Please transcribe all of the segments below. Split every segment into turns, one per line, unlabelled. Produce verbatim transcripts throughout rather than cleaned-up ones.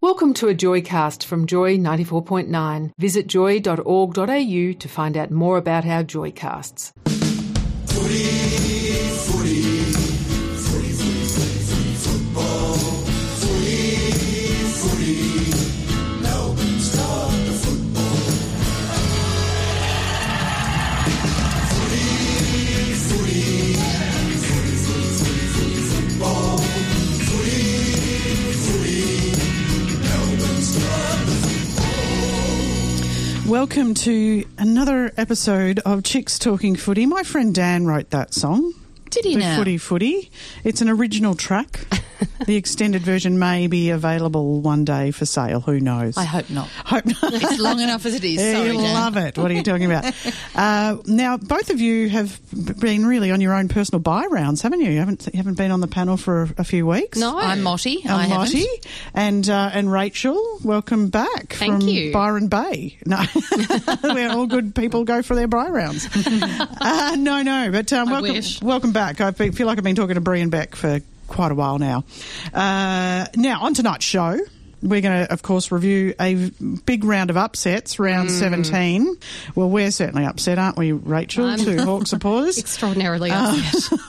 Welcome to a Joycast from Joy ninety-four point nine. Visit joy dot org dot a u to find out more about our Joycasts.
Footy, footy, footy, footy, footy, footy, football. Footy, footy, Melbourne start the football. Footy, footy, footy, footy, footy, footy, football. Footy, footy, Melbourne start the football.
Welcome to another episode of Chicks Talking Footy. My friend Dan wrote that song.
Did he
the
now?
Footy Footy. It's an original track. The extended version may be available one day for sale. Who knows?
I hope not.
Hope not.
It's long enough as it is.
Yeah,
Sorry,
you
Dan.
love it. What are you talking about? uh, now, both of you have been really on your own personal buy rounds, haven't you? You haven't you haven't been on the panel for a, a few weeks.
No.
I'm Motty. I
I'm Lottie
haven't.
and uh, and Rachel. Welcome back
Thank
from
you.
Byron Bay. No, where all good people go for their buy rounds. uh, no, no, but um,
I
welcome,
wish.
welcome back. I feel like I've been talking to Brie and Beck for quite a while now. Uh, now, on tonight's show, we're going to, of course, review a big round of upsets, round seventeen. Well, we're certainly upset, aren't we, Rachel,
I'm
two Hawk supporters?
Extraordinarily upset.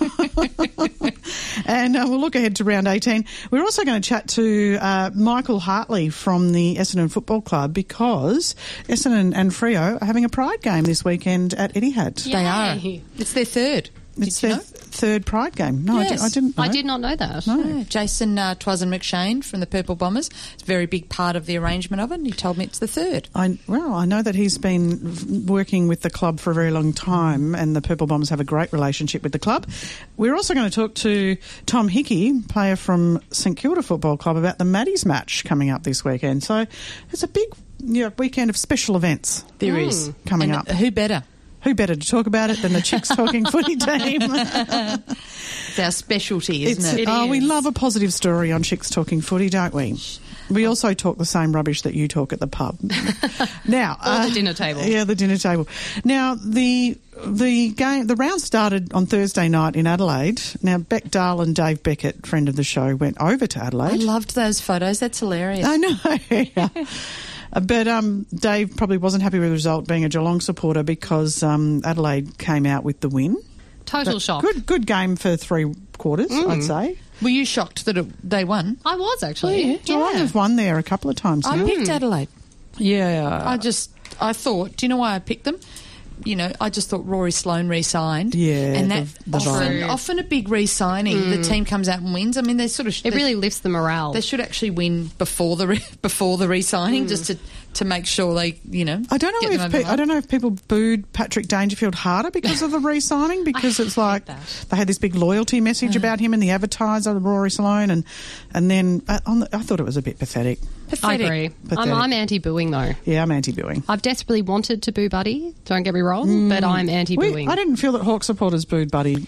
And uh, we'll look ahead to round eighteen. We're also going to chat to uh, Michael Hartley from the Essendon Football Club because Essendon and Freo are having a Pride game this weekend at Etihad.
They are.
Yay.
It's their third.
It's
Did you
their
know?
th- third Pride game. No, I,
Yes.
di- I didn't know.
I did not know that.
No.
Yeah, Jason uh, Twazin McShane from the Purple Bombers. It's a very big part of the arrangement of it, and he told me it's the third.
I, well, I know that he's been v- working with the club for a very long time, and the Purple Bombers have a great relationship with the club. We're also going to talk to Tom Hickey, player from St Kilda Football Club, about the Maddies match coming up this weekend. So it's a big you know, weekend of special events
There is
coming
and
up.
Who better?
Who better to talk about it than the Chicks Talking Footy team?
It's our specialty, isn't
It's-
it?
It
oh, we
is.
love a positive story on Chicks Talking Footy, don't we? We also talk the same rubbish that you talk at the pub. Now,
Or the dinner table.
Yeah, the dinner table. Now, the the game, the round started on Thursday night in Adelaide. Now, Beck Dahl and Dave Beckett, friend of the show, went over to
I
Adelaide.
loved those photos. That's hilarious.
I know. Yeah. But um, Dave probably wasn't happy with the result, being a Geelong supporter, because um, Adelaide came out with the win.
Total
But
shock.
Good, good game for three quarters, I'd say.
Were you shocked that it, they won?
I was actually.
Geelong have won there a couple of times
I
now.
picked Adelaide.
Yeah.
I just, I thought, do you know why I picked them? You know, I just thought Rory Sloane re-signed.
Yeah,
And that
the- the
often,
vibe.
often a big re-signing, the team comes out and wins. I mean, they sort of...
It
they,
really lifts the morale.
They should actually win before the re- before the re-signing, just to, to make sure they, you know...
I don't know
get them
if
over the
pe- I
line.
don't know if people booed Patrick Dangerfield harder because of the re-signing, because it's like
that.
they had this big loyalty message about him in the advertiser, Rory Sloane, and and then uh, on the, I thought it was a bit pathetic.
I
Pathetic.
agree.
Pathetic.
I'm, I'm anti-booing though.
Yeah, I'm anti-booing.
I've desperately wanted to boo Buddy, don't get me wrong, but I'm
We,
anti-booing.
I didn't feel that Hawk supporters booed Buddy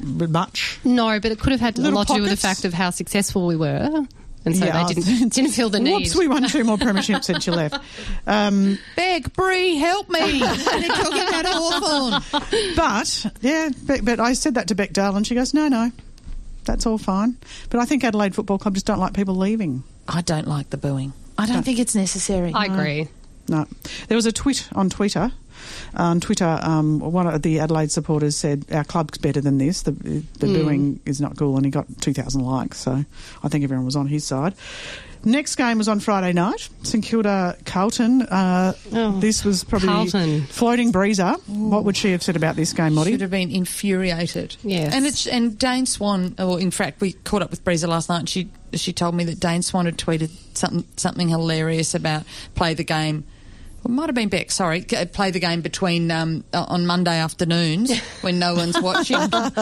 much.
No, but it could have had a
Little
lot to do with the
pockets?
fact of how successful we were. And so
Yeah,
they didn't didn't feel the need.
Whoops, we won two more premierships since you left. Um,
Beg, Bree, help me. They're talking about Hawthorn.
But, yeah, but, but I said that to Beck Dahl and she goes, no, no, that's all fine. But I think Adelaide Football Club just don't like people leaving.
I don't like the booing. I don't think it's necessary.
I agree.
No. There was a tweet on Twitter. On Twitter, um, one of the Adelaide supporters said, our club's better than this. The, the
Mm.
booing is not cool, and he got two thousand likes, so I think everyone was on his side. Next game was on Friday night, St Kilda Carlton. Uh,
Oh,
this was probably
Carlton.
floating breezer. What would she have said about this game, Motty?
Should have been infuriated.
Yes.
And it's and Dane Swan, or in fact, we caught up with Breezer last night and she she told me that Dane Swan had tweeted something something hilarious about play the game. Well, it might have been Beck, sorry. g- Play the game between um, uh, on Monday afternoons when no one's watching.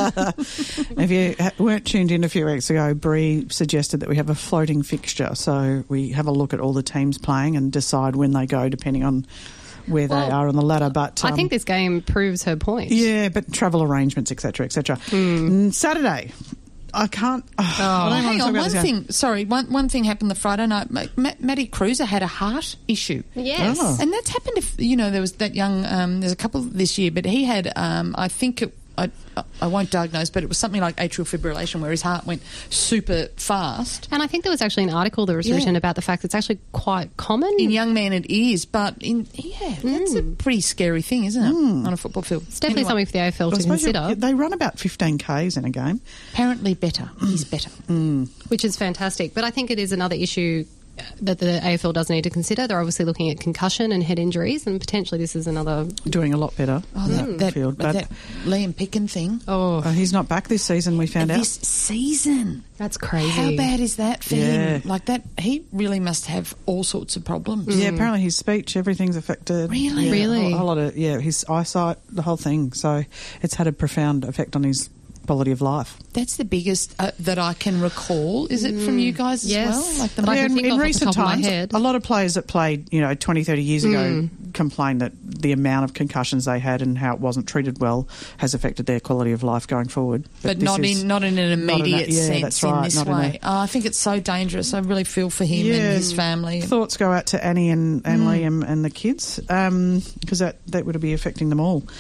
If you ha- weren't tuned in a few weeks ago, Bree suggested that we have a floating fixture, so we have a look at all the teams playing and decide when they go, depending on where
Well,
they are on the ladder. But
I
um,
think this game proves her point.
yeah, but travel arrangements, et cetera, et cetera. Mm, Saturday, I can't. Oh, I don't want
Hang
to talk
on,
about
one
this game.
thing. Sorry, one one thing happened the Friday night. Ma- Ma- Matty Cruiser had a heart issue.
Yes.
Oh.
And that's happened if, you know, there was that young, um, there's a couple this year, but he had, um, I think it, I, I won't diagnose, but it was something like atrial fibrillation where his heart went super fast.
And I think there was actually an article that was
Yeah.
written about the fact it's actually quite common.
In young men it is, but in yeah, that's a pretty scary thing, isn't it, on a football field?
It's definitely
Anyway,
something for the A F L
I
to
suppose you-
consider,
they run about fifteen kays in a game.
apparently better. He's better.
which is fantastic. But I think it is another issue that the A F L does need to consider. They're obviously looking at concussion and head injuries, and potentially this is another...
Doing a lot better
Oh,
in
that,
that,
that,
field.
but
But
that Liam Picken thing.
Oh,
uh, he's not back this season, we found out.
This season.
that's crazy.
How bad is that for
Yeah.
him? Like that, he really must have all sorts of problems.
Yeah, apparently his speech, everything's affected.
Really?
Yeah,
Really?
A whole, a lot of, yeah, his eyesight, the whole thing. So it's had a profound effect on his quality of life.
That's the biggest uh, that I can recall. Is it from you guys as
Yes.
well? Like the
But I
Yeah,
can
in,
think
in
off the
recent
top of my
times,
head.
a lot of players that played, you know, twenty, thirty years ago complained that the amount of concussions they had and how it wasn't treated well has affected their quality of life going forward.
but
this
not
is
in not in an
not in a-
immediate
yeah,
sense
that's
in
right,
this
not in a-
way. Oh, I think it's so dangerous. I really feel for him and his family.
Thoughts go out to Annie and, and Liam and the kids because that, that would be affecting them all.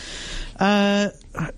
Uh,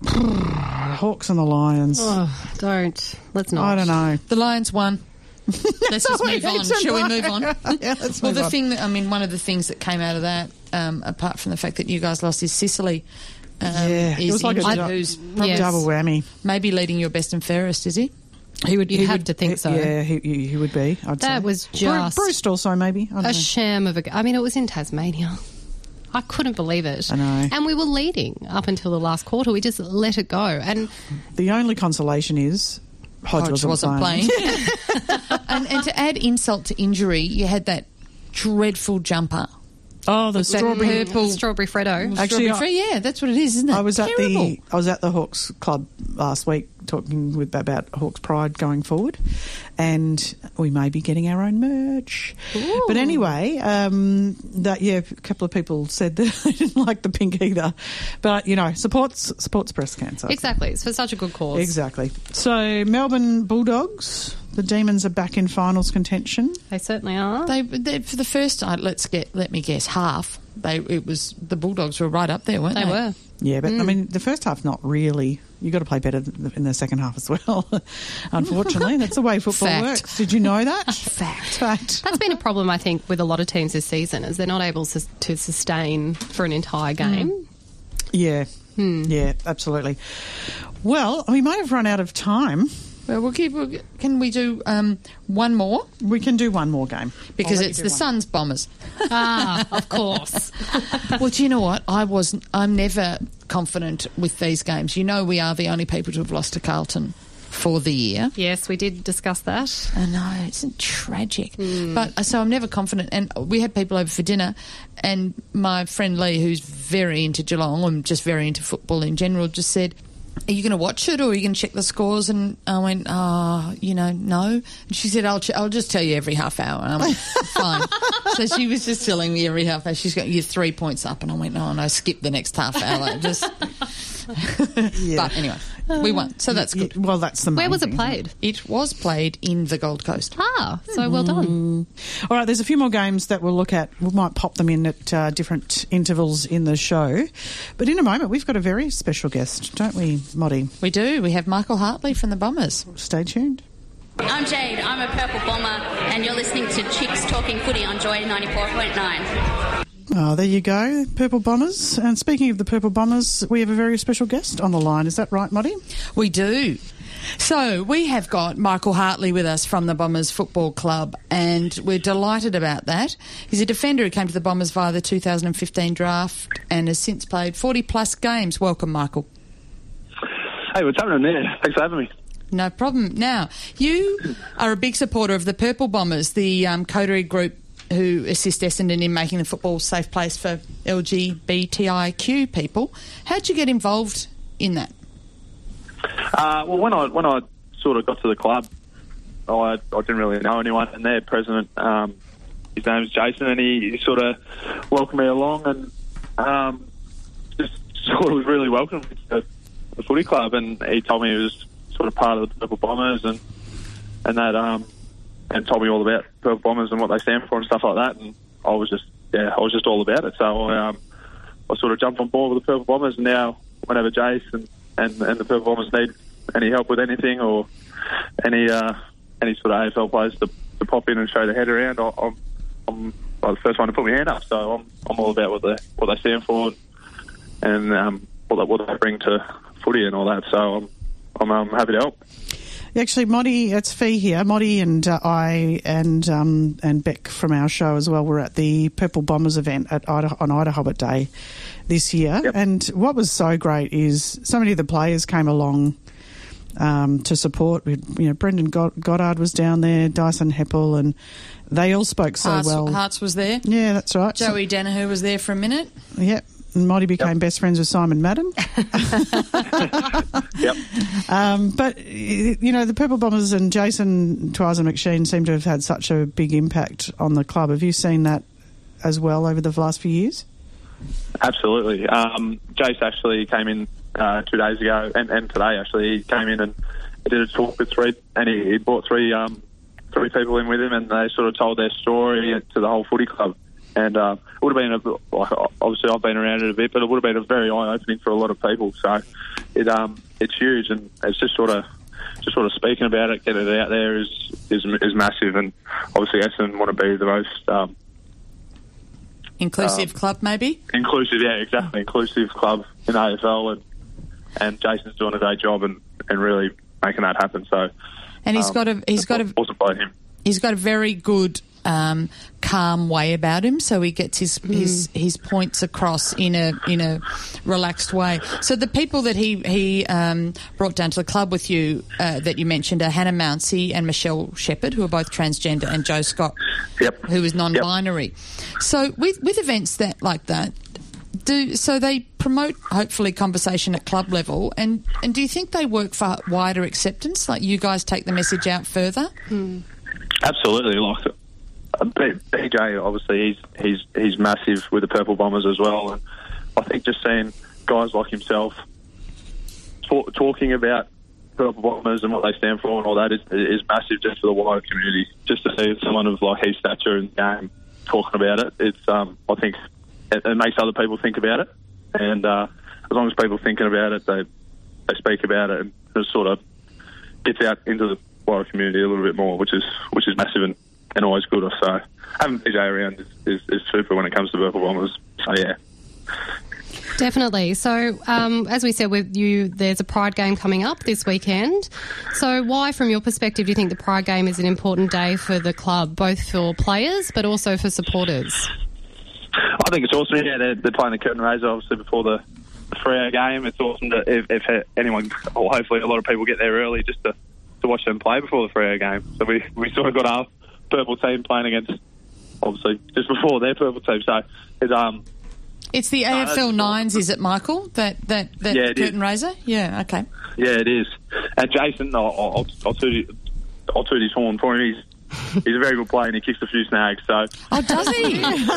Hawks and the Lions.
Oh, don't. Let's not.
I don't know.
The Lions won. Let's just
we
move on.
need to
Shall we
know.
move on?
Yeah, let's
well,
move
the
on.
thing that I mean, one of the things that came out of that, um, apart from the fact that you guys lost, is Sicily. Um,
Yeah,
is
it was like a
injured,
dou-
who's
Yes.
double whammy.
maybe leading your best and fairest, is he?
He would.
You'd
he
have
would,
to think so.
Yeah, he, he, he would be. I'd
That
say.
was
Bru-
just
Bruce also maybe. I don't
a
know.
sham of a... g- I mean, it was in Tasmania. I couldn't believe it.
I know.
And we were leading up until the last quarter. We just let it go. And
The only consolation is Hodge,
Hodge
wasn't,
wasn't
playing.
playing. and, and to add insult to injury, you had that dreadful jumper.
Oh, the
that
strawberry.
purple
Strawberry Freddo.
Actually,
strawberry
I-
free. Yeah, that's what it is, isn't it?
I was at
Terrible.
the I was at the Hawks Club last week talking with about Hawks Pride going forward, and we may be getting our own merch.
Ooh.
But anyway, um, that yeah, a couple of people said that they didn't like the pink either. But you know, supports supports breast cancer.
Exactly. It's for such a good cause.
Exactly. So Melbourne Bulldogs, the Demons are back in finals contention.
They certainly are.
They, they for the first uh, let's get let me guess half. They it was the Bulldogs were right up there, weren't they?
They were.
Yeah, but I mean, the first half not really. You got to play better th- in the second half as well. Unfortunately, that's the way football
Fact.
works. Did you know that?
Fact.
Fact.
That's been a problem, I think, with a lot of teams this season, is they're not able to, to sustain for an entire game.
Yeah, yeah, absolutely. Well, we might have run out of time.
Well, we'll keep. We'll, can we do um, one more
We can do one more game
because
I'll let
it's
you
the
do one.
Suns Bombers.
Ah, of course.
Well, do you know what? I wasn't. I'm never confident with these games. You know, we are the only people to have lost to Carlton for the year.
Yes, we did discuss that.
I know, it's tragic. But uh, so I'm never confident. And we had people over for dinner, and my friend Lee, who's very into Geelong and just very into football in general, just said, "Are you going to watch it, or are you going to check the scores?" And I went, "Oh, you know, no." And she said, "I'll ch- I'll just tell you every half hour." And I went, "Fine." So she was just telling me every half hour. She's got you three points up, and I went, "No, no, skip the next half hour." Just. But anyway, we won, so that's
Yeah,
good.
well, that's the main
Where was it
thing.
played?
It was played in the Gold Coast.
Ah, so well done.
All right, there's a few more games that we'll look at. We might pop them in at uh, different intervals in the show. But in a moment, we've got a very special guest, don't we, Moddy?
We do. We have Michael Hartley from the Bombers.
Stay tuned.
I'm Jade, I'm a Purple Bomber, and you're listening to Chicks Talking Footy on Joy ninety-four point nine.
Oh, there you go, Purple Bombers. And speaking of the Purple Bombers, we have a very special guest on the line. Is that right, Moddy?
We do. So we have got Michael Hartley with us from the Bombers Football Club, and we're delighted about that. He's a defender who came to the Bombers via the two thousand fifteen draft and has since played forty plus games. Welcome, Michael.
Hey, what's happening there? Thanks for having me.
No problem. Now, you are a big supporter of the Purple Bombers, the um, coterie group who assist Essendon in making the football a safe place for L G B T I Q people. How'd you get involved in that?
Uh, well, when I when I sort of got to the club, I, I didn't really know anyone, and their president, um, his name's Jason, and he, he sort of welcomed me along, and um, just sort of was really welcome to the footy club, and he told me he was sort of part of the Purple Bombers, and and that um, and told me all about Purple Bombers and what they stand for and stuff like that, and I was just yeah, I was just all about it. So I um, I sort of jumped on board with the Purple Bombers, and now whenever Jason and, and the Purple Bombers need any help with anything or any uh, any sort of A F L players to, to pop in and show their head around, I, I'm, I'm well, the first one to put my hand up. So I'm I'm all about what they what they stand for and um, what they, what they bring to footy and all that. So I'm I'm um, happy to help.
Actually, Moddy, it's Fee here. Moddy and uh, I and um, and Beck from our show as well were at the Purple Bombers event at Ida, on Ida Hobbit Day this year.
Yep.
And what was so great is so many of the players came along um, to support. We, you know, Brendan God- Goddard was down there, Dyson Heppel, and they all spoke so
Hearts,
well.
Hearts was there.
Yeah, that's right.
Joey Danaher was there for a minute.
Yep. And Moddy became
Yep.
best friends with Simon Madden.
Yep.
Um, but, you know, the Purple Bombers and Jason Twiza McSheen seem to have had such a big impact on the club. Have you seen that as well over the last few years?
Absolutely. Um, Jace actually came in uh, two days ago, and, and today actually he came in and did a talk with three, and he, he brought three um, three people in with him, and they sort of told their story to the whole footy club. And uh, it would have been, a, like, obviously I've been around it a bit, but it would have been a very eye-opening for a lot of people. So it um, it's huge, and it's just sort of just sort of speaking about it, getting it out there is is, is massive. And obviously Essendon want to be the most um,
Inclusive
um,
club, maybe?
inclusive, yeah, exactly, inclusive club in A F L, and and Jason's doing a great job and, and really making that happen. So
And he's
um,
got a he's got a
awesome by him.
he's got a very good um, calm way about him, so he gets his his his points across in a in a relaxed way. So the people that he he um, brought down to the club with you uh, that you mentioned are Hannah Mounsey and Michelle Shepherd, who are both transgender, and Joe Scott,
Yep.
who is non-binary. So with with events that like that, do so they promote hopefully conversation at club level, and and do you think they work for wider acceptance? Like you guys take the message out further?
Absolutely, like uh, B- BJ, obviously he's he's he's massive with the Purple Bombers as well, and I think just seeing guys like himself talk, talking about Purple Bombers and what they stand for and all that is is massive just for the wider community. Just to see someone of like his stature in the game talking about it, it's um I think it, it makes other people think about it, and uh, as long as people are thinking about it, they they speak about it, and it sort of gets out into the wider community a little bit more, which is which is massive and, and always good. So having B J around is, is, is super when it comes to Purple Bombers. So yeah.
Definitely. So, um, as we said with you, there's a Pride game coming up this weekend. So why, from your perspective, do you think the Pride game is an important day for the club, both for players but also for supporters?
I think it's awesome. Yeah, they're, they're playing the curtain raiser obviously before the, the Freo game. It's awesome to, if, if anyone, or hopefully a lot of people get there early just to, to watch them play before the Freo game. So we, we sort of got our purple team playing against, obviously, just before their purple team. So it's um.
It's the A F L Nines, is it, Michael? That that that
Yeah, it
curtain
is.
raiser? Yeah, okay.
Yeah, it is. And Jason, I'll, I'll, I'll, toot, I'll toot his horn for him. He's, he's a very good player and he kicks a few snags. So
Oh, does he?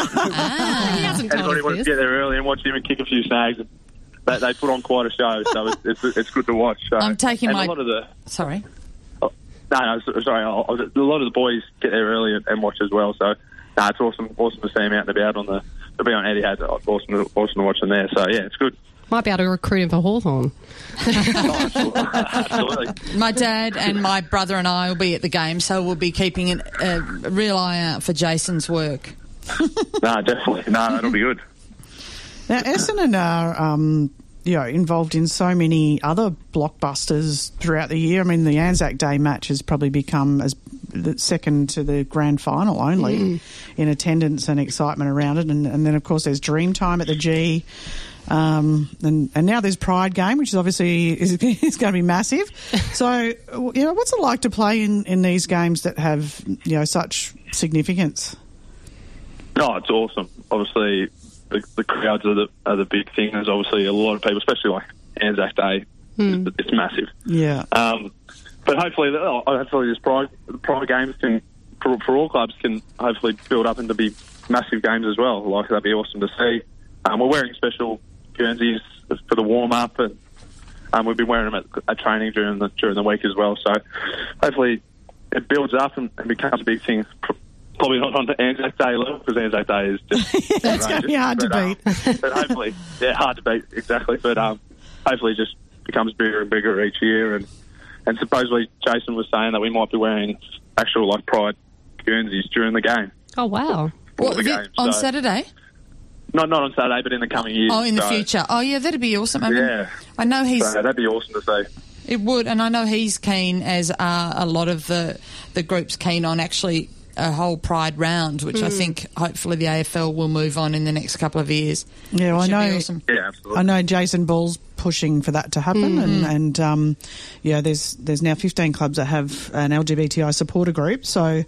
ah.
He hasn't told
anybody
us
wants to
this.
get there early and watch him and kick a few snags, they, they put on quite a show. So it's it's, it's good to watch. So.
I'm taking
and
my-
a lot of the
Sorry.
oh, no, no, so- sorry. I'll, I'll, a lot of the boys get there early and, and watch as well. So no, it's awesome, awesome to see him out and about on the. To be on Etihad, awesome, to- awesome to watch them there. So yeah, it's good.
Might be able to recruit him for Hawthorn.
Absolutely.
My dad and my brother and I will be at the game, so we'll be keeping an, a real eye out for Jason's work.
No, definitely. No, that'll be good.
Now, Essendon are, um, you know, involved in so many other blockbusters throughout the year. I mean, the Anzac Day match has probably become as the second to the grand final only
Mm.
in attendance and excitement around it. And, and then, of course, there's Dreamtime at the G. Um, and, and now there's Pride Game, which is obviously is, is going to be massive. So, you know, what's it like to play in, in these games that have, you know, such significance?
No, it's awesome. Obviously, the, the crowds are the are the big thing. There's obviously a lot of people, especially like Anzac Day.
Mm.
It's, it's massive.
Yeah.
Um, but hopefully, oh, hopefully, this pride the pride games can for, for all clubs can hopefully build up into be massive games as well. Like that'd be awesome to see. Um, we're wearing special Guernseys for the warm up, and um, we've been wearing them at, at training during the during the week as well. So hopefully, it builds up and, and becomes a big thing. Probably not on the Anzac Day level because Anzac Day is just
That's going to be hard to
but, um,
beat.
but hopefully, yeah, hard to beat exactly. But um, hopefully, just becomes bigger and bigger each year. And, and supposedly Jason was saying that we might be wearing actual like Pride Guernseys during the game.
Oh, wow.
For
What,
the
the-
game.
on
So-
Saturday?
Not not on Saturday, but in the coming years.
Oh, in the
So-
future. Oh, yeah, that'd be awesome. I mean,
Yeah.
I know he's...
So that'd be awesome to see.
It would, and I know he's keen, as are a lot of the, the groups keen on actually a whole Pride round, which I think hopefully the A F L will move on in the next couple of years.
Yeah, well, I
Should be
know.
awesome.
Yeah, absolutely.
I know Jason Ball's pushing for that to happen, and, and um, yeah, there's there's now fifteen clubs that have an L G B T I supporter group, so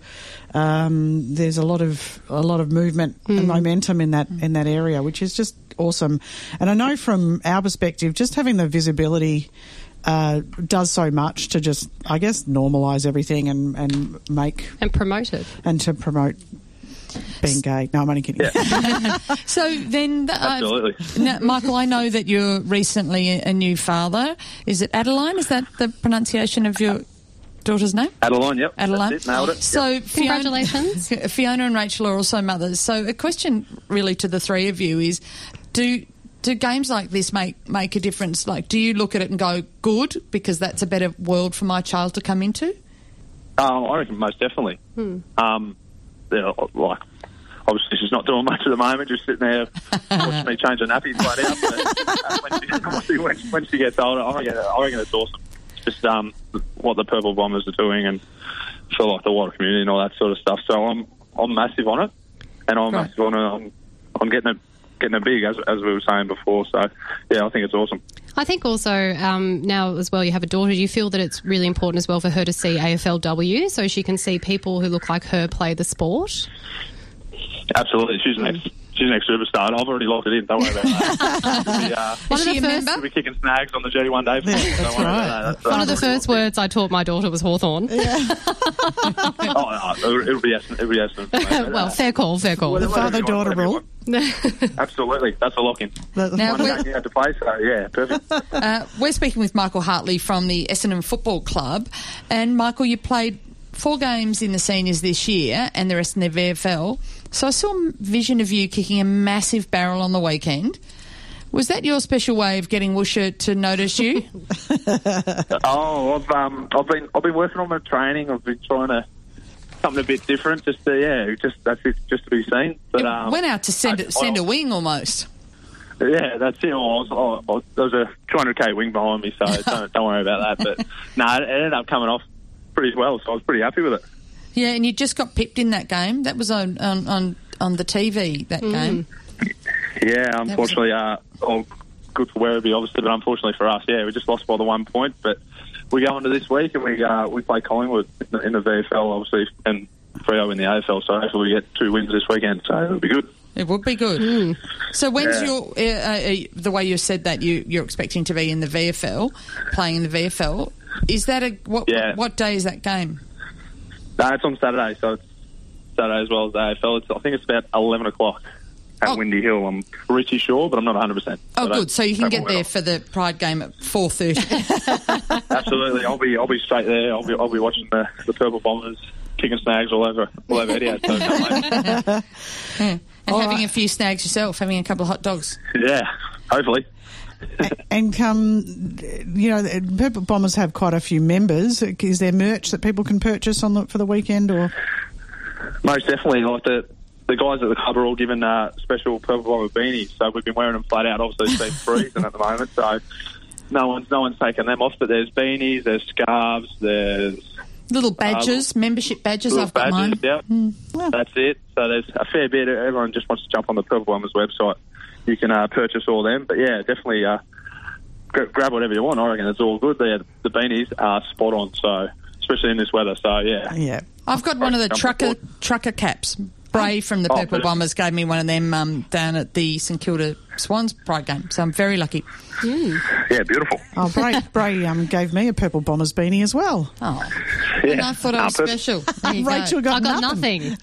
um, there's a lot of a lot of movement and momentum in that in that area, which is just awesome. And I know from our perspective, just having the visibility uh, does so much to just, I guess, normalise everything and and make
And promote it.
and to promote being gay. No, I'm only kidding.
So then, uh,
Absolutely.
now, Michael, I know that you're recently a, a new father. Is it Adeline? Is that the pronunciation of your daughter's name?
Adeline, yep.
Adeline.
That's it, nailed it.
So
Yep.
Congratulations.
Fiona, Fiona and Rachel are also mothers. So a question really to the three of you is, do do games like this make make a difference? Like, do you look at it and go, good, because that's a better world for my child to come into?
Um, I reckon most definitely. Um, they're, like, obviously she's not doing much at the moment, just sitting there watching me change her nappies right out. But, uh, when, she, when, she, when she gets older, I reckon, I reckon it's awesome. Just um, what the Purple Bombers are doing, and for like the wider community and all that sort of stuff. So I'm I'm massive on it, and I'm
Right.
massive on it. I'm, I'm getting it getting it big, as as we were saying before. So yeah, I think it's awesome.
I think also um, now as well you have a daughter, do you feel that it's really important as well for her to see A F L W so she can see people who look like her play the sport?
Absolutely, she's next. She's next superstar. I've already locked it in. Don't worry about that. She'll be, uh,
One
Is
of
she
the
a
first-
member?
she'll be kicking snags on the G one day. For me.
that's
Don't worry
right.
about that. That's,
One
uh,
of the first words I taught my daughter was Hawthorn.
Oh, no, it'll, it'll be Essendon. It'll be Essendon.
Well, fair call, fair call.
The
Let everyone-
father-daughter
let
rule.
everyone- Absolutely, that's a lock-in.
Now,
One
we're-
game you had to play, so yeah, perfect.
Uh, we're speaking with Michael Hartley from the Essendon Football Club. And, Michael, you played four games in the seniors this year and the rest in the V F L. So I saw a vision of you kicking a massive barrel on the weekend. Was that your special way of getting Woosha to notice you?
Oh, I've um, I've been I've been working on my training. I've been trying to something a bit different, just to yeah, just that's it, just to be seen. But
It
um,
went out to send,
I-
a, send
I-
a wing almost.
Yeah, that's it. I was, I was, there was a two hundred K wing behind me, so don't, don't worry about that. But no, it ended up coming off pretty well, so I was pretty happy with it.
Yeah, and you just got pipped in that game. That was on on, on, on the T V, that game.
Yeah, unfortunately, uh, oh, good for Werribee, obviously, but unfortunately for us, yeah, we just lost by the one point. But we go into this week and we uh, we play Collingwood in the, in the V F L, obviously, and Freo in the A F L. So hopefully we get two wins this weekend. So it'll be good.
It would be good. So when's
Yeah.
your, uh, uh, the way you said that you, you're expecting to be in the V F L, playing in the V F L, is that a, what,
Yeah.
what day is that game?
No, it's on Saturday, so it's Saturday as well as the A F L. It's, I think it's about eleven o'clock at
Oh.
Windy Hill. I'm pretty sure, but I'm not one hundred percent.
Oh, good. So you can get there for the Pride game at four thirty.
Absolutely, I'll be I'll be straight there. I'll be I'll be watching the, the Purple Bombers kicking snags all over all over Etihad. So can't wait.
Yeah. And having a few snags yourself, having a couple of hot dogs.
Yeah, hopefully.
And come, you know, the Purple Bombers have quite a few members. Is there merch that people can purchase on the, for the weekend, or?
Most definitely, like the the guys at the club are all given uh, special Purple Bomber beanies, so we've been wearing them flat out. Obviously, it's been freezing at the moment, so no one's no one's taken them off. But there's beanies, there's scarves, there's
Little badges, membership badges.
little
I've got
badges.
mine.
Yeah, that's it. So there's a fair bit. Everyone just wants to jump on the Purple Bombers website. You can uh, purchase all them, but yeah, definitely uh, gra- grab whatever you want. I reckon it's all good. The the beanies are spot on, so especially in this weather. So yeah,
Yeah.
I've got one of the
Jump
trucker
aboard.
trucker caps. Bray from the
Oh,
Purple
brilliant.
Bombers gave me one of them um, down at the St Kilda Swans Pride game, so I'm very lucky.
yeah, beautiful.
Oh, Bray, Bray um, gave me a Purple Bombers beanie as well.
Oh,
Yeah.
and I thought I
Ah,
was
perfect.
special. There you go.
Rachel got,
I got nothing.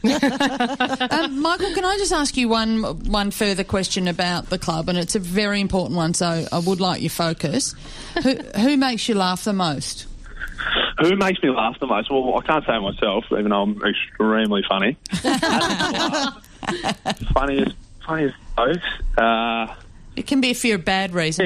Um, Michael, can I just ask you one one further question about the club? And it's a very important one, so I would like your focus. Who, who makes you laugh the most?
Who makes me laugh the most? Well, I can't say myself, even though I'm extremely funny. funniest, funniest folks. Uh,
It can be for a bad reason.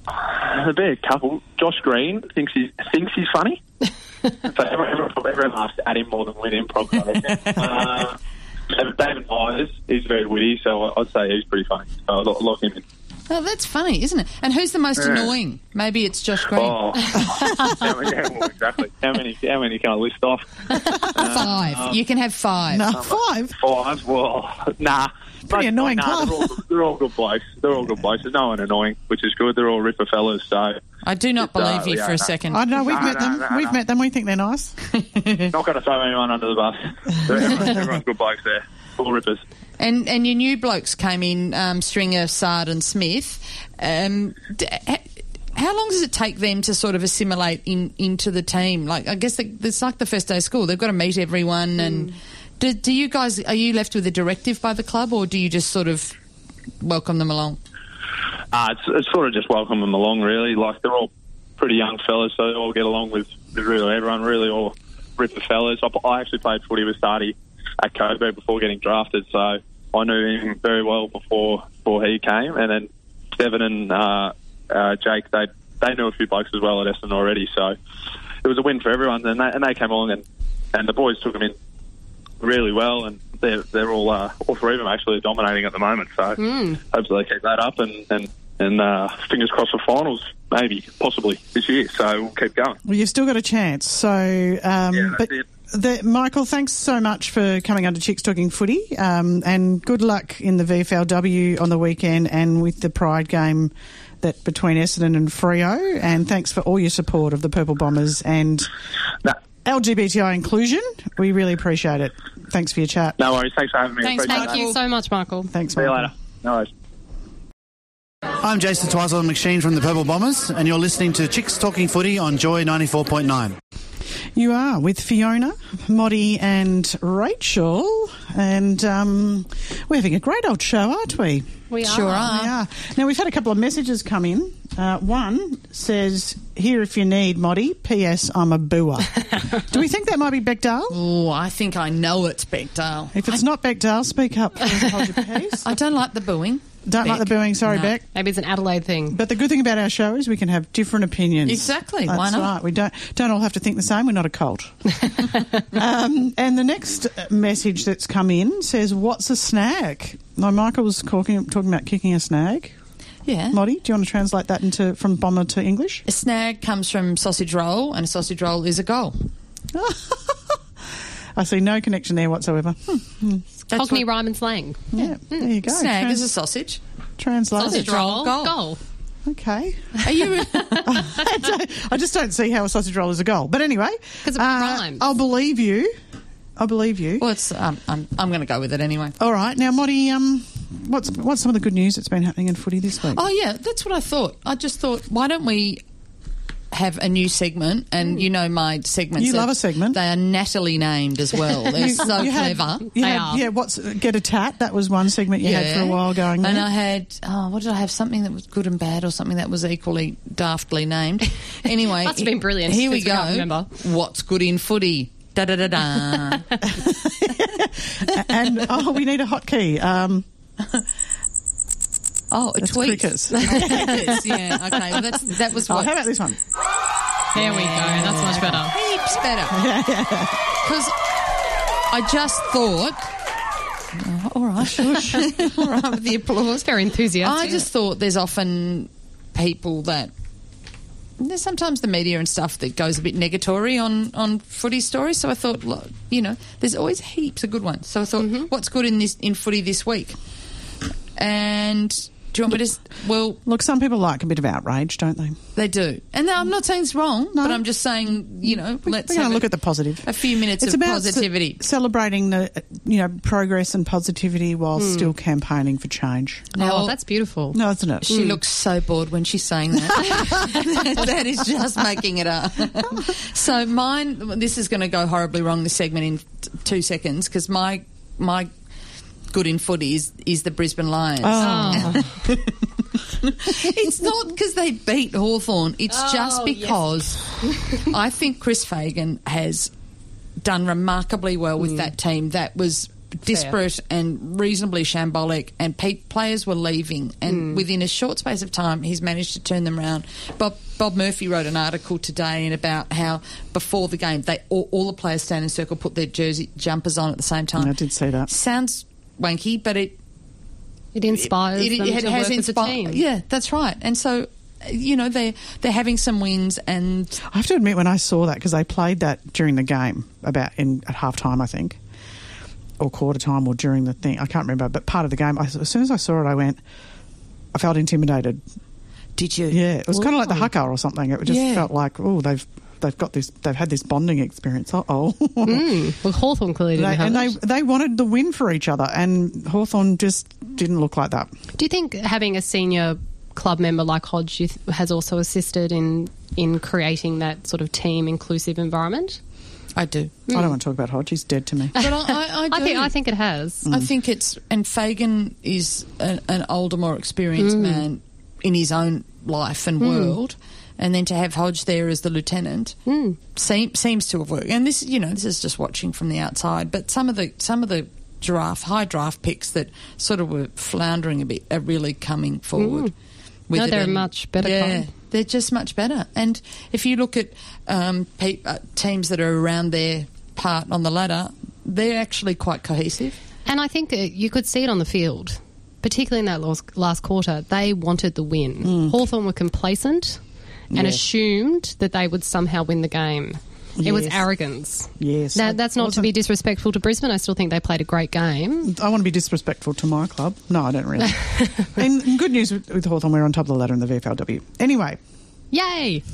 There'll be a couple. Josh Green thinks he's thinks he's funny. So everyone, everyone, everyone laughs at him more than with him, probably. uh, David Myers is very witty, so I'd say he's pretty funny. So I'll lock him in.
Oh, that's funny, isn't it? And who's the most
Yeah.
annoying? Maybe it's Josh Green.
Oh, how many, yeah, well, exactly. How many? How many can I list off?
Five. You can have five.
No, five.
Five. Well, nah.
Pretty
Most-
annoying
nah,
club.
They're all, they're all good blokes. They're all good blokes. There's no one annoying, which is good. They're all ripper fellas. So
I do not
It's, uh,
believe you
yeah,
for a
no.
second.
I know we've
No,
met
no,
them.
no,
we've
no.
met them. We think they're nice.
not going to throw anyone under the bus. Everyone, everyone's good blokes there. All rippers.
And and your new blokes came in, um, Stringer, Sard and Smith. Um, d- ha- how long does it take them to sort of assimilate in into the team? Like, I guess the, it's like the first day of school. They've got to meet everyone. And do, do you guys, are you left with a directive by the club, or do you just sort of welcome them along?
Uh, it's, it's sort of just welcome them along, really. Like, they're all pretty young fellas, so they all get along with, with really everyone, really all ripper fellas. I, I actually played footy with Sardi at Coburg before getting drafted, so I knew him very well before before he came. And then Devon and uh, uh, Jake, they they knew a few blokes as well at Essendon already, so it was a win for everyone. And they, and they came along, and, and the boys took them in really well, and they're, they're all, uh, all three of them actually are dominating at the moment, so
Mm.
hopefully they keep that up, and, and, and uh, fingers crossed for finals, maybe, possibly, this year, so we'll keep going.
Well, you've still got a chance. So, um,
Yeah, that's
but
it.
the, Michael, thanks so much for coming under Chicks Talking Footy, um, and good luck in the V F L W on the weekend and with the Pride game that between Essendon and Freo. And thanks for all your support of the Purple Bombers and
No,
L G B T I inclusion. We really appreciate it. Thanks for your chat.
no worries, thanks for having me.
Thanks,
Appreciate
Thank
that.
you so much, Michael.
Thanks,
See you
Michael.
later. No worries.
I'm Jason Twizel McSheen from the Purple Bombers, and you're listening to Chicks Talking Footy on Joy ninety-four point nine.
You are with Fiona, Moddy and Rachel, and um, we're having a great old show, aren't we?
We are.
Sure are.
We are. Now, we've had a couple of messages come in. Uh, one says, here if you need, Moddy. P S. I'm a booer. Do we think that might be Beckdale?
Oh, I think I know it's Beckdale.
If it's not Beckdale, speak up. Please hold your peace.
I don't like the booing.
Don't like the
Beck.
booing. Sorry,
No.
Beck.
Maybe it's an Adelaide thing.
But the good thing about our show is we can have different opinions.
Exactly.
That's
Why not?
right. We don't don't all have to think the same. We're not a cult. um, and the next message that's come in says, "What's a snag?" Now, Michael was talking talking about kicking a snag.
Yeah.
Moddy, do you want to translate that into from Bomber to English?
A snag comes from sausage roll, and a sausage roll is a goal.
I see no connection there whatsoever. Hmm.
That's
Cockney
what-
rhyme and slang.
Yeah, there you go.
Snag
Trans-
is a sausage.
translate.
Sausage roll,
goal.
goal.
Okay.
Are you?
I, don't- I just don't see how a sausage roll is a goal. But anyway,
'Cause it rhymes.
I'll believe you. I believe you.
well, it's. Um, I'm. I'm going to go with it anyway.
All right, now, Moddy, um, what's what's some of the good news that's been happening in footy this week?
Oh yeah, that's what I thought. I just thought, why don't we have a new segment? And you know my segments.
You
are-
love a segment.
They are Natalie named as well. They're so
You had-
clever.
you
They
had-
are.
Yeah, what's get a tat? That was one segment you had for a while going.
And
there.
I had, oh, what did I have? Something that was good and bad, or something that was equally daftly named. Anyway,
Must have been brilliant,
Here we
because we
go.
can't remember.
What's good in footy? Da da da da.
and oh, we need a hotkey. Um,
Oh, a
That's
tweet.
crickets.
Crickets, yeah. Okay. Well, that's that was
oh,
what.
how about this one?
There we go. That's much better.
Heaps better. Because I just thought. Oh, all right. all right with the applause.
Very enthusiastic.
I just thought there's often people that. There's sometimes the media and stuff that goes a bit negatory on, on footy stories. So I thought, look, you know, there's always heaps of good ones. So I thought, what's good in this in footy this week? And do you want me to? s- Well,
Look, some people like a bit of outrage, don't they?
they do, and I'm not saying it's wrong,
No.
but I'm just saying, you know, let's
We're going
have
to look
a,
at the positive.
a few minutes
It's
of
about ce-
positivity.
celebrating the uh, you know progress and positivity while still campaigning for change.
Oh, that's beautiful.
No, isn't it?
She looks so bored when she's saying that. That is just making it up. So mine, this is going to go horribly wrong, this segment, in t- two seconds, because my my good in footy is, is the Brisbane Lions.
Oh.
It's not because they beat Hawthorn. It's just because I think Chris Fagan has done remarkably well with that team. That was disparate and reasonably shambolic, and pe- players were leaving. And within a short space of time, he's managed to turn them around. Bob, Bob Murphy wrote an article today in about how before the game, they all, all the players stand in a circle, put their jersey jumpers on at the same time.
I did see that.
Sounds wanky, but it
It inspires
it, it,
them
it
to
has
work as a
inspi-
team.
Yeah, that's right. And so, you know, they they're having some wins, and
I have to admit, when I saw that, because they played that during the game, about in at half time, I think, or quarter time, or during the thing, I can't remember, but part of the game, I, as soon as I saw it, I went, I felt intimidated.
did you?
Yeah, it was kind of like the
Ooh.
haka or something. It just
Yeah.
felt like, oh, they've they've got this, they've had this bonding experience. Uh oh.
Mm. Well, Hawthorn clearly didn't
They,
have
and they
it.
they wanted the win for each other, and Hawthorn just didn't look like that.
Do you think having a senior club member like Hodge you th- has also assisted in in creating that sort of team inclusive environment?
I do.
I don't want to talk about Hodge; he's dead to me.
But I, I, I,
I
do.
think I think it has.
I think it's, and Fagan is an, an older, more experienced man in his own life and world, and then to have Hodge there as the lieutenant seem, seems to have worked. And this, you know, this is just watching from the outside. But some of the some of the draft high draft picks that sort of were floundering a bit are really coming forward. With
No,
it.
they're a
And,
much better
Yeah,
club.
they're just much better. And if you look at um, pe- uh, teams that are around their part on the ladder, they're actually quite cohesive.
And I think uh, you could see it on the field, particularly in that last, last quarter. They wanted the win. Hawthorn were complacent and
Yes.
assumed that they would somehow win the game. It was
Yes.
arrogance.
Yes,
That, that's not to
Wasn't-
be disrespectful to Brisbane. I still think they played a great game.
I want to be disrespectful to my club. No, I don't really. and, and good news with, with Hawthorn, we're on top of the ladder in the V F L W. Anyway,
Yay!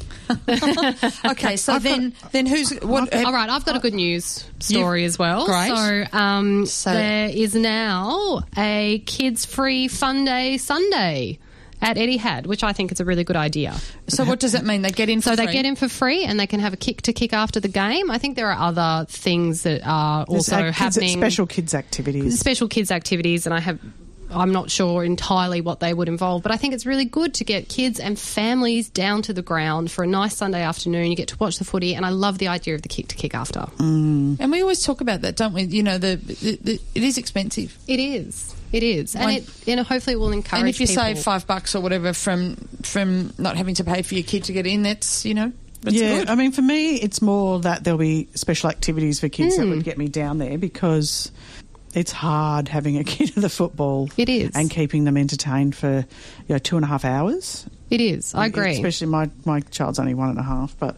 Okay, so then, then who's what?
All right, I've got a good news story as well.
Great.
So, um,
So-
there is now a kids-free fun day Sunday at Etihad, which I think is a really good idea.
So what does that mean? They get in. For
So they
free?
get in for free and they can have a kick to kick after the game. I think there are other things that are
there's
also
ac- kids-
happening.
special kids activities.
special kids activities, and I have. I'm not sure entirely what they would involve, but I think it's really good to get kids and families down to the ground for a nice Sunday afternoon. You get to watch the footy, and I love the idea of the kick to kick after.
And we always talk about that, don't we? You know, the, the, the it is expensive.
It is. It is, and
One-
it you know hopefully it will encourage.
And if you
people.
save five bucks or whatever from from not having to pay for your kid to get in, that's you know, that's
yeah,
good.
I mean, for me, it's more that there'll be special activities for kids that
Hmm.
would get me down there, because it's hard having a kid at the football.
It is.
And keeping them entertained for, you know, two and a half hours.
It is. I agree.
Especially my, my child's only one and a half, but...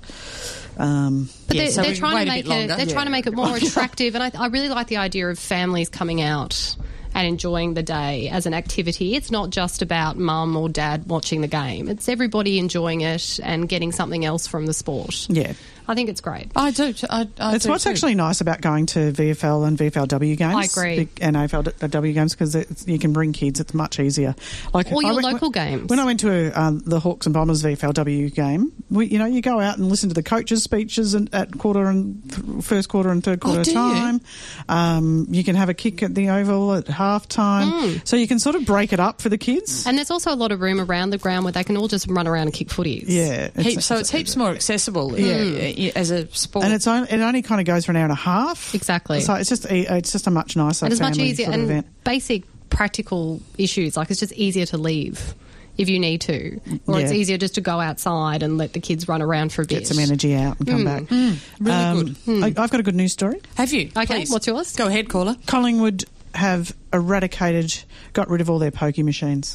Um,
But
Yeah,
they're,
so
they're
we
trying
wait
to
a
make
bit
it.
longer.
They're
Yeah.
trying to make it more attractive, and I, I really like the idea of families coming out and enjoying the day as an activity. It's not just about mum or dad watching the game. It's everybody enjoying it and getting something else from the sport.
yeah.
I think it's great.
I do. t- I, I
It's
do
what's
too.
actually nice about going to V F L and V F L W games.
I agree.
big- And A F L W games, because you can bring kids. It's much easier. Like
Or
I
your
went-
local games.
When I went to um, the Hawks and Bombers V F L W game, we, you know, you go out and listen to the coaches' speeches and, at quarter and th- first quarter and third quarter
Oh, do you?
time. Um, you can have a kick at the Oval at half time.
Mm.
So you can sort of break it up for the kids.
And there's also a lot of room around the ground where they can all just run around and kick footies.
Yeah.
Heaps, so it's heaps more accessible. Yeah. As a sport.
And it's only, it only kind of goes for an hour and a half.
Exactly.
So it's just a, it's just a much nicer
And it's much
family
easier.
sort of
And
event.
basic practical issues, like it's just easier to leave if you need to. Or it's
Yeah.
easier just to go outside and let the kids run around for a bit.
Get some energy out and come back.
really
Um,
good.
I, I've got a good news story.
Have you?
Okay,
Please.
what's yours?
Go ahead, caller.
Collingwood have eradicated, got rid of all their pokey machines.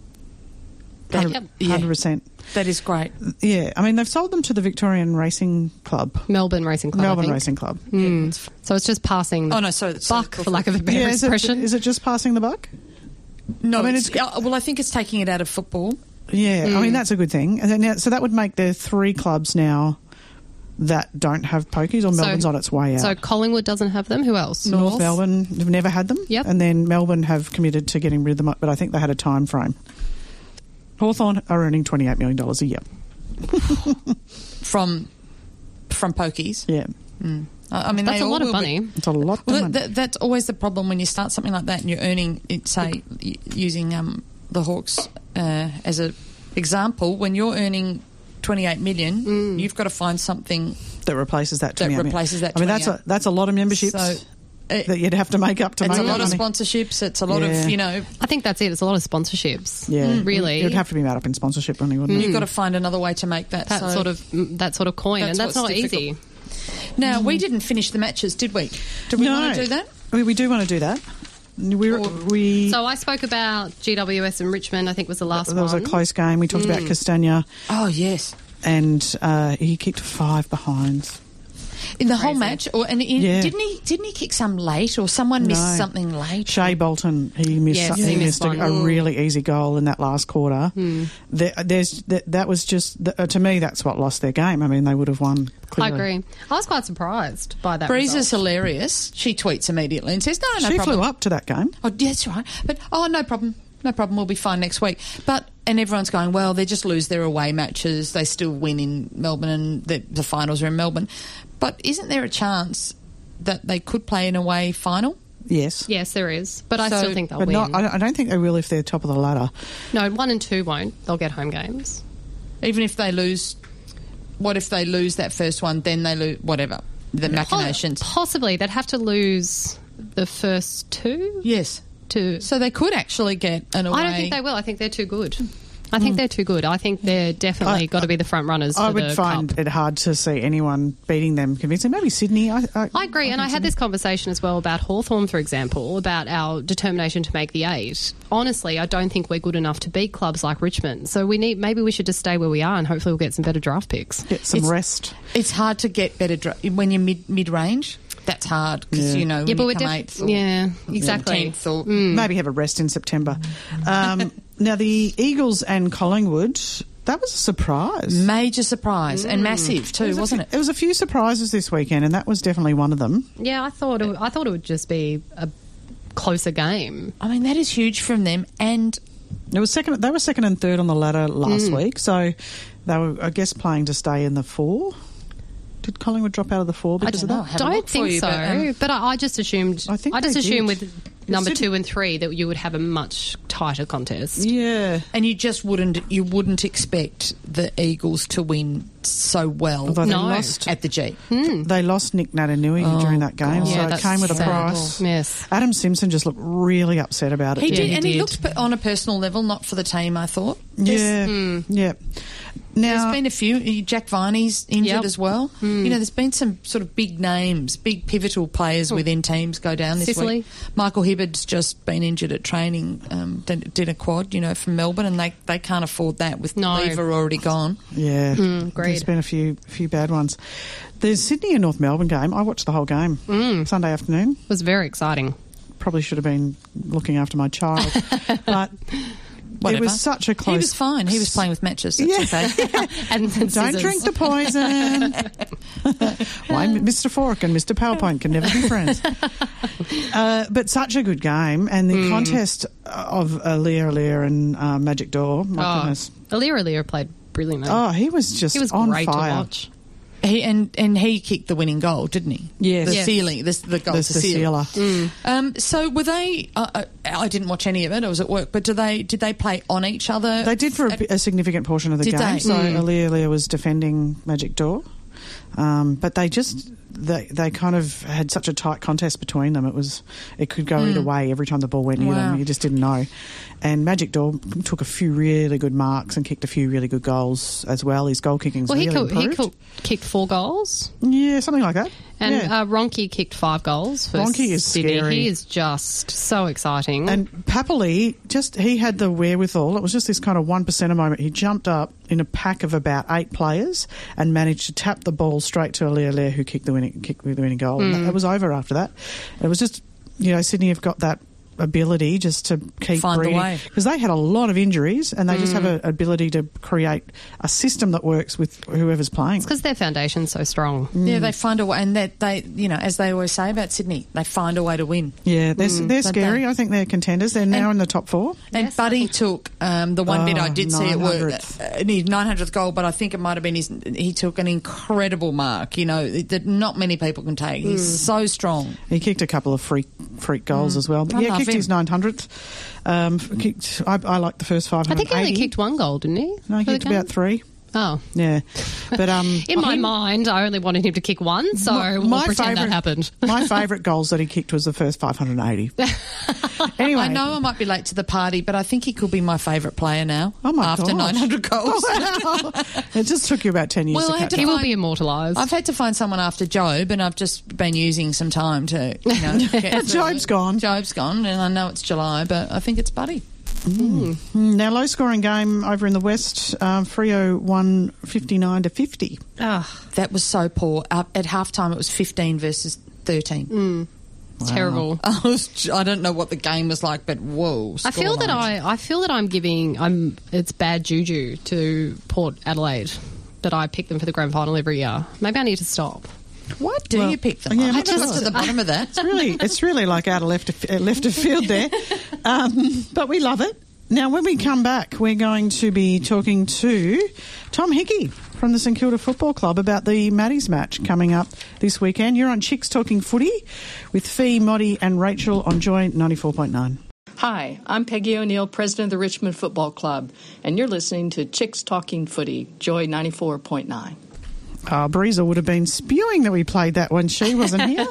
That-
one
yeah.
hundred percent.
That is great.
Yeah, I mean, they've sold them to the Victorian Racing Club,
Melbourne Racing Club. I
Melbourne
think.
Racing Club.
Mm. So it's just passing the
Oh no, sorry. sorry,
buck, for lack of a better
Yeah, is it,
expression.
is it just passing the buck?
No,
I mean,
it's,
it's-
uh, well, I think it's taking it out of football.
Yeah, I
Mm.
mean, that's a good thing. And then, now, so that would make there three clubs now that don't have pokies, or Melbourne's on its way out.
So Collingwood doesn't have them. Who else?
North Melbourne have never had them.
Yep.
And then Melbourne have committed to getting rid of them, but I think they had a time frame. Hawthorn are earning twenty-eight million dollars a year.
from from pokies.
Yeah.
Mm. I I mean,
That's
they
a
all
lot of
will be-
money.
It's a lot of
Well,
money.
that, that, that's always the problem when you start something like that and you're earning, it, say, y- using um, the Hawks uh, as a example. When you're earning twenty-eight million,
Mm.
you've got to find something.
that replaces that
That
twenty-eight million.
replaces that
I mean, that's a
twenty-eight.
that's a lot of memberships.
So, It-
that you'd have to make up to
It's
make
a
that
lot of
money.
sponsorships. It's a lot
Yeah.
of, you know,
I think that's it. It's a lot of sponsorships.
Yeah,
really.
It would have to be made up in sponsorship money, wouldn't it?
you've got to find another way to make that.
That
so.
sort of mm, that sort of coin,
That's
and that's
what's
not
difficult.
easy.
Now, we didn't finish the matches, did we? Did we
no.
want to do that?
We, we do want to do that. We, we
So I spoke about G W S and Richmond. I think was the last
there was a
one.
close game. We talked about Castagna,
Oh, yes.
and uh, he kicked five behinds.
In the whole
Crazy.
match, or and in,
Yeah.
didn't he? Didn't he kick some late, or someone missed
No.
something late?
Shea Bolton, he missed.
Yes,
something.
he
he
missed
missed a,
one.
a really easy goal in that last quarter. There, there's that, that was just uh, to me. That's what lost their game. I mean, they would have won.
I
Clearly.
agree. I was quite surprised by that.
Breeze is
result.
hilarious. She tweets immediately and says, "No, no
She
problem."
flew up to that game.
Oh, yeah, that's right. But oh, no problem. No problem. We'll be fine next week. But and everyone's going, well, they just lose their away matches. They still win in Melbourne, and the, the finals are in Melbourne. But isn't there a chance that they could play an away final?
Yes.
Yes, there is, but I
So-
still think they'll
But
win.
not, I don't- I don't think they will if they're top of the ladder.
No, one and two won't. They'll get home games.
Even if they lose, what if they lose that first one? Then they lose whatever the machinations.
Possibly, they'd have to lose the first two
Yes.
to.
So they could actually get an away.
I don't think they will. I think they're too good. I think they're too good. I think they're definitely
I-
got to be the front runners.
I
for
would
the
find
cup.
it hard to see anyone beating them convincing. Maybe Sydney. I, I,
I agree, and I had this conversation as well about Hawthorn, for example, about our determination to make the eight. Honestly, I don't think we're good enough to beat clubs like Richmond. So we need maybe we should just stay where we are, and hopefully we'll get some better draft picks.
get some
It's-
rest.
It's hard to get better dra- when you're mid mid range. That's hard because
Yeah.
you know when
Yeah, but
you
we're
come
def-
eighth or
yeah, exactly.
tenth or
Maybe have a rest in September. Um, now the Eagles and Collingwood. That was a surprise.
major surprise and massive too,
There was a
wasn't
few-
it?
There was a few surprises this weekend, and that was definitely one of them.
Yeah, I thought it, I thought it would just be a closer game.
I mean, that is huge from them. And
It was second. They were second and third on the ladder last
Mm.
week, so they were, I guess, playing to stay in the four. Did Collingwood drop out of the four
I
because
don't
of
know.
that?
Have a
Don't
look for
think
you,
so,
but,
but,
um,
I, I just assumed.
I think
I just
they
assumed
did.
with number
Sydney-
two and three that you would have a much tighter contest.
Yeah.
and you just wouldn't you wouldn't expect the Eagles to win so well
Although they
No.
lost,
at the G.
they lost Nick Natanui
Oh,
during that game,
God.
so
Yeah,
it
that's
came with a
sad.
price.
Yes.
Adam Simpson just looked really upset about it.
He
too.
did,
he
and he
did.
looked p- on a personal level, not for the team. I thought.
Yeah,
Hmm.
yeah. Now,
There's been a few. Jack Viney's injured
Yep.
as well. You know, there's been some sort of big names, big pivotal players within teams go down this
Sicily.
week. Michael Hibbard's just been injured at training, um, did, did a quad, you know, from Melbourne, and they, they can't afford that with
No.
Lever already gone.
yeah,
agreed.
there's been a few few bad ones. The Sydney and North Melbourne game, I watched the whole game Sunday afternoon.
It was very exciting.
Probably should have been looking after my child, but
Whatever.
it was such a close.
He was fine. He was playing with matches. That's
Yeah.
okay.
And
Don't
scissors.
drink the poison. Why Mister Fork and Mister PowerPoint can never be friends. Uh, but such a good game, and the contest of Aaliyah Aaliyah and uh, Magic Door. My
Oh,
goodness.
Alira Alira played brilliantly.
Oh, he was just
he was
on
great
fire.
to watch.
He, and, and he kicked the winning goal, didn't he?
Yes.
The
Yes.
ceiling, the, the goal
The,
to
the
seal.
sealer.
Um, so were they? Uh, uh, I didn't watch any of it. I was at work. But do they? Did they play on each other?
They did for a,
At-
bi- a significant portion of the
Did
game.
they?
So
Mm.
Aaliyah Aaliyah was defending Magic Door, um, but they just they they kind of had such a tight contest between them. It was it could go either way every time the ball went near
Wow.
them. You just didn't know. And Magic Door took a few really good marks and kicked a few really good goals as well. His goal kicking's
Well, he,
really
co- he
improved.
co- kicked four goals,
Yeah, something like that.
and
yeah.
uh, Ronke kicked five goals. For
Ronke is
Sydney.
scary.
He is just so exciting.
And Papali, just he had the wherewithal. It was just this kind of one percenter moment. He jumped up in a pack of about eight players and managed to tap the ball straight to Aaliyah Aaliyah, who kicked the winning kicked the winning goal. And it was over after that. It was just, you know, Sydney have got that ability just to keep
Find the
breeding,
way.
because they had a lot of injuries and they just have an ability to create a system that works with whoever's playing.
because their foundation's so strong.
Yeah, they find a way, and that they, you know, as they always say about Sydney, they find a way to win.
Yeah, they're, they're
don't
scary.
they?
I think they're contenders. They're now
And-
in the top four.
And
Yes, I
Buddy
think-
took um, the one bit
Oh,
I did see at work,
nine hundredth.
uh, his nine hundredth goal, but I think it might have been his. He took an incredible mark, you know, that not many people can take. He's so strong.
He kicked a couple of freak freak goals as well. But
I
yeah,
love
kicked
him.
his nine hundredth. Um, kicked. I, I like the first five
I
hundred.
think he only kicked one goal, didn't he?
No, he
for the
kicked
game?
about three.
Oh.
Yeah. But um,
In my
him-
mind, I only wanted him to kick one, so
My-
we'll
my
pretend
favourite-
that happened.
my favourite goals that he kicked was the first five hundred eighty. Anyway.
I know I might be late to the party, but I think he could be my favourite player now.
Oh, my
after
gosh.
nine hundred goals.
Wow. It just took you about ten years
Well,
to
I had
catch
to
He
up.
will
find-
be immortalised.
I've had to find someone after Job, and I've just been using some time to, you know, get through
Job's
it.
gone.
Job's gone, and I know it's July, but I think it's Buddy.
Now, low scoring game over in the West, um, Freo won fifty-nine to fifty.
Oh,
That was so poor. Uh, at halftime, it was fifteen versus thirteen.
terrible.
I, was, I don't know what the game was like, but whoa!
I feel that I, I feel that I'm giving I'm it's bad juju to Port Adelaide that I pick them for the grand final every year. Maybe I need to stop.
What do
Well,
you pick them?
yeah,
I
I
haven't got
just-
to the bottom of that.
It's really, it's really like out of left of, uh, left of field there, um, but we love it. Now, when we come back, we're going to be talking to Tom Hickey from the St Kilda Football Club about the Maddies match coming up this weekend. You're on Chicks Talking Footy with Fee, Moddy and Rachel on Joy ninety-four point nine.
Hi, I'm Peggy O'Neill, president of the Richmond Football Club, and you're listening to Chicks Talking Footy, Joy ninety-four point nine.
Oh, Breezer would have been spewing that we played that when she wasn't here.